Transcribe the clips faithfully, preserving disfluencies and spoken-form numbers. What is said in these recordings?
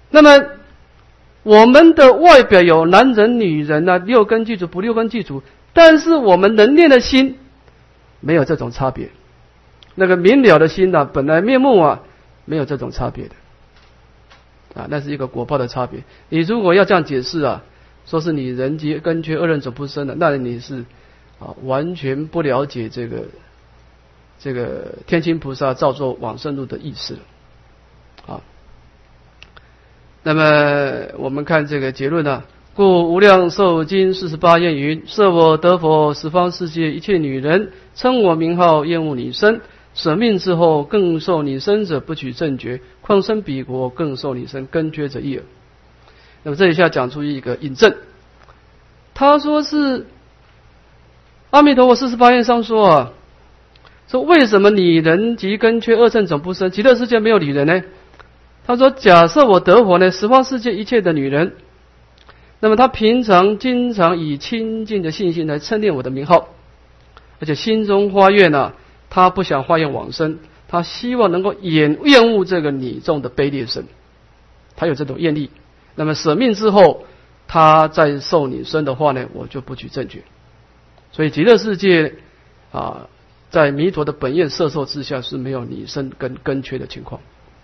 那么我们的外表有男人女人啊，六根具足不六根具足，但是我们能念的心没有这种差别。那个明了的心啊，本来面目啊，没有这种差别的啊，那是一个果报的差别。你如果要这样解释啊，说是你人皆根缺，二刃总不生的，那你是啊完全不了解这个这个天亲菩萨造作往生路的意思了啊。那么我们看这个结论啊，故无量寿经四十八愿云：设我得佛，十方世界一切女人称我名号，厌恶你身。舍命之后，更受你身者不取正觉，况生彼国，更受你身根缺者亦尔。那么这一下讲出一个引证，他说是阿弥陀佛四十八愿上说啊，说为什么拟人及根缺二乘总不生，极乐世界没有理人呢？他说假设我得佛呢，十方世界一切的女人，那么他平常经常以清净的信心来称念我的名号，而且心中发愿啊，他不想化愿往生，他希望能够厌厌恶这个你众的卑劣身，他有这种愿力。那么舍命之后，他再受你身的话呢，我就不取正觉。所以极乐世界啊，在弥陀的本愿摄受之下是没有你身跟根缺的情况。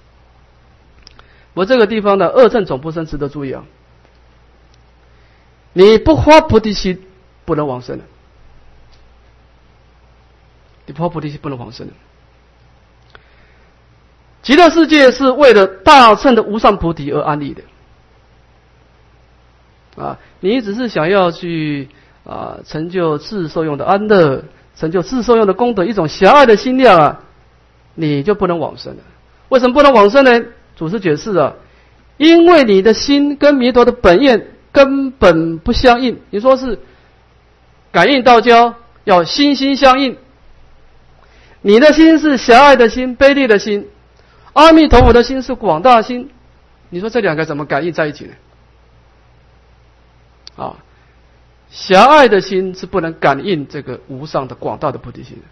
我这个地方的二乘总不生值得注意啊，你不发菩提心不能往生的，你不发菩提心不能往生的。极乐世界是为了大乘的无上菩提而安立的啊，你只是想要去啊成就自受用的安乐，成就自受用的功德，一种狭隘的心量啊，你就不能往生了。为什么不能往生呢？祖师解释啊，因为你的心跟弥陀的本愿根本不相应。你说是感应道交，要心心相应。你的心是狭隘的心，卑劣的心，阿弥陀佛的心是广大心，你说这两个怎么感应在一起呢？啊，狭隘的心是不能感应这个无上的广大的菩提心的。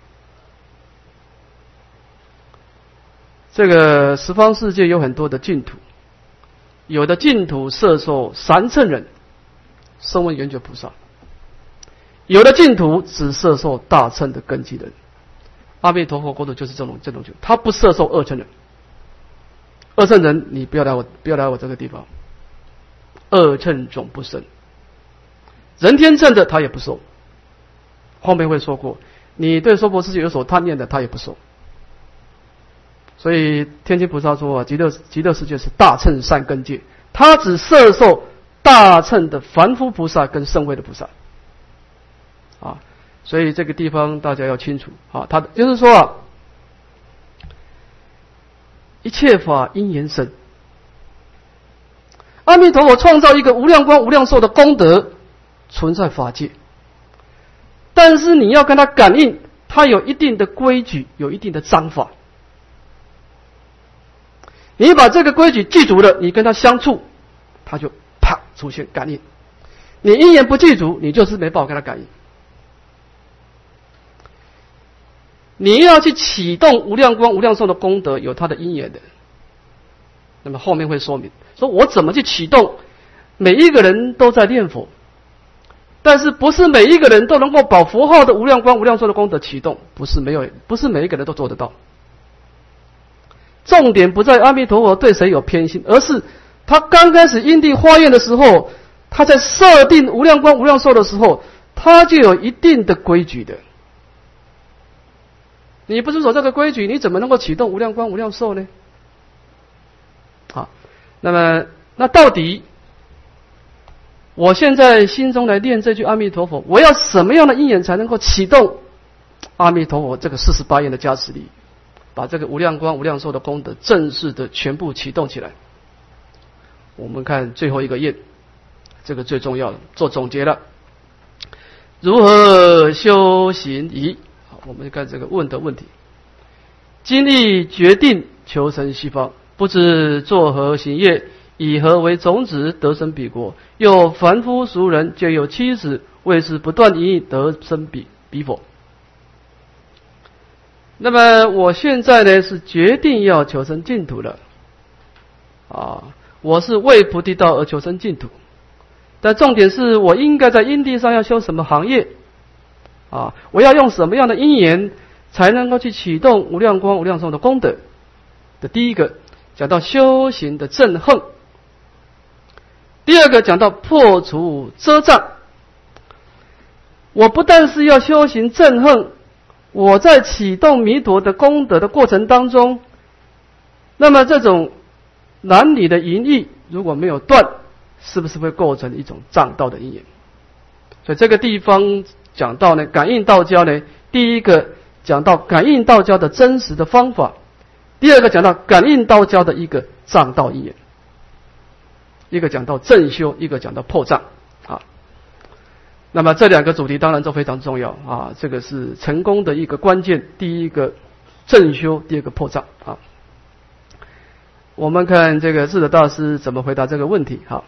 这个十方世界有很多的净土，有的净土摄受三乘人声闻缘觉菩萨，有的净土只摄受大乘的根基人。阿弥陀佛国土就是这种这种净土，他不摄受二乘人。二乘人你不要来我不要来我这个地方，二乘总不生。人天乘的他也不受，后面会说过，你对娑婆世界有所贪念的他也不受。所以天亲菩萨说啊，极乐极乐世界是大乘善根界，他只摄受大乘的凡夫菩萨跟圣位的菩萨啊，所以这个地方大家要清楚啊，他就是说啊，一切法因缘生。阿弥陀佛创造一个无量光无量寿的功德存在法界，但是你要跟他感应，他有一定的规矩，有一定的章法。你把这个规矩记住了，你跟他相处，他就啪出现感应。你因缘不记住，你就是没办法跟他感应。你要去启动无量光无量寿的功德，有他的因缘的。那么后面会说明，说我怎么去启动？每一个人都在念佛，但是不是每一个人都能够把佛号的无量光无量寿的功德启动，不是没有，不是每一个人都做得到。重点不在阿弥陀佛对谁有偏心，而是他刚开始因地发愿的时候，他在设定无量光无量寿的时候，他就有一定的规矩的。你不遵守这个规矩，你怎么能够启动无量光无量寿呢？好，那么那到底我现在心中来念这句阿弥陀佛，我要什么样的因缘才能够启动阿弥陀佛这个四十八愿的加持力，把这个无量光无量寿的功德正式的全部启动起来？我们看最后一个愿，这个最重要的，做总结了。如何修行仪？好，我们看这个问的问题。今力决定求生西方，不知作何行业，以何为种子得生彼国？又凡夫俗人皆有妻子，为是不断一得生彼彼否？那么我现在呢是决定要求生净土了啊，我是为菩提道而求生净土，但重点是我应该在因地上要修什么行业啊？我要用什么样的因缘才能够去启动无量光无量寿的功德？的第一个讲到修行的正横，第二个讲到破除遮障。我不但是要修行正横，我在启动弥陀的功德的过程当中，那么这种男女的淫欲如果没有断，是不是会构成一种障道的因缘？所以这个地方讲到呢，感应道交呢，第一个讲到感应道交的真实的方法，第二个讲到感应道交的一个障道因缘，一个讲到正修，一个讲到破障啊。那么这两个主题当然都非常重要啊，这个是成功的一个关键。第一个正修，第二个破障啊。我们看这个智者大师怎么回答这个问题。好，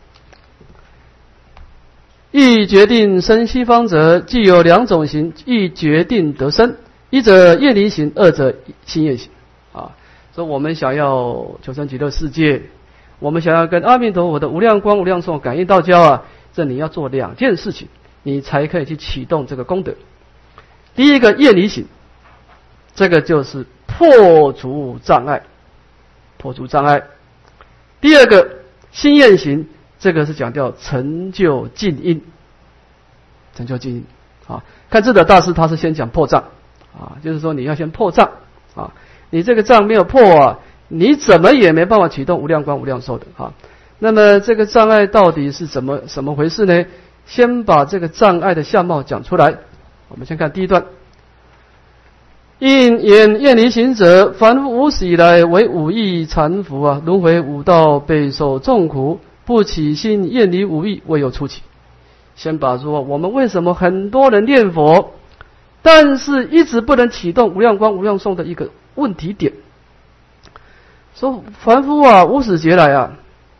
欲决定生西方者，既有两种行，欲决定得生，一者业离行，二者心业行啊。所以我们想要求生极乐世界，我们想要跟阿弥陀佛的无量光无量寿感应道交啊，这你要做两件事情，你才可以去启动这个功德。第一个业离行，这个就是破除障碍，破除障碍。第二个心业行，这个是讲到成就净因，成就净因啊。看智者大师他是先讲破障啊，就是说你要先破障啊，你这个障没有破啊，你怎么也没办法启动无量光无量寿的啊。那么这个障碍到底是怎么什么回事呢？先把这个障碍的相貌讲出来。我们先看第一段。因言厌离行者，凡夫无始以来为五欲缠缚啊，轮回五道，备受众苦，不起心厌离五欲，未有出起。先把说我们为什么很多人念佛，但是一直不能启动无量光无量寿的一个问题点。说凡夫啊，无始劫来啊，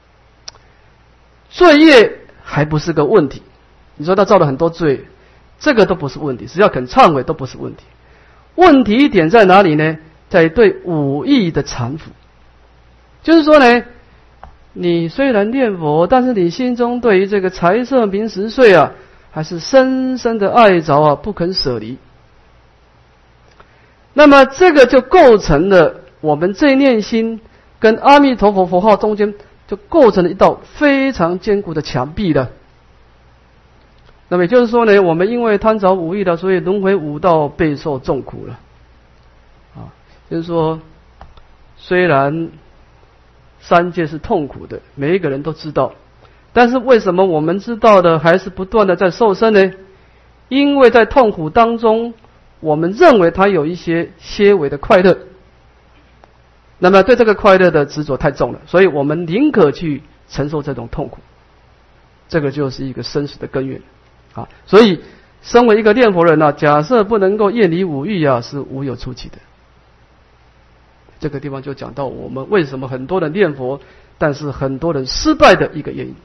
罪业还不是个问题。你说他造了很多罪，这个都不是问题，只要肯忏悔都不是问题。问题点在哪里呢？在对五欲的缠缚。就是说呢，你虽然念佛，但是你心中对于这个财色名食睡啊，还是深深的爱着啊，不肯舍离。那么这个就构成了我们这念心跟阿弥陀佛佛号中间，就构成了一道非常坚固的墙壁了。那么也就是说呢，我们因为贪着五欲了，所以轮回五道，备受众苦了。啊，就是说，虽然三界是痛苦的，每一个人都知道，但是为什么我们知道的还是不断的在受生呢？因为在痛苦当中，我们认为它有一些些微的快乐，那么对这个快乐的执着太重了，所以我们宁可去承受这种痛苦。这个就是一个生死的根源。啊，所以身为一个念佛人啊，假设不能够厌离五欲啊，是无有出期的。这个地方就讲到我们为什么很多人念佛，但是很多人失败的一个原因。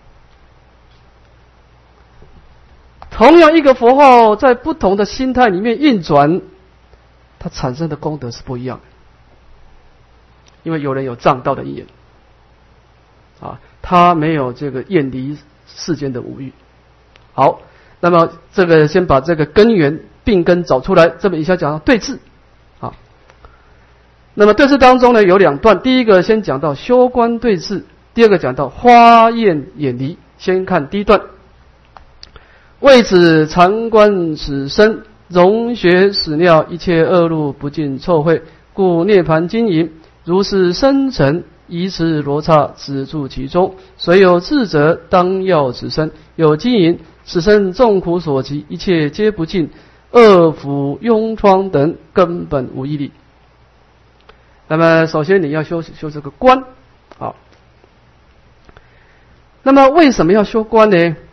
同样一个佛号，在不同的心态里面运转，它产生的功德是不一样的。因为有人有障道的因缘，啊，他没有这个厌离世间的五欲。好，那么这个先把这个根源病根找出来。这么以下讲到对治啊。那么对治当中呢有两段，第一个先讲到修观对治，第二个讲到花焰远离。先看第一段。为此常观此身，容学屎尿，一切恶路不尽臭秽，故涅盘经营如是深沉，以此罗刹止住其中。虽有智者，当要此身，有经营此身众苦所及，一切皆不尽，恶腐痈疮等根本无一例。那么首先你要修修这个观啊。那么为什么要修观呢？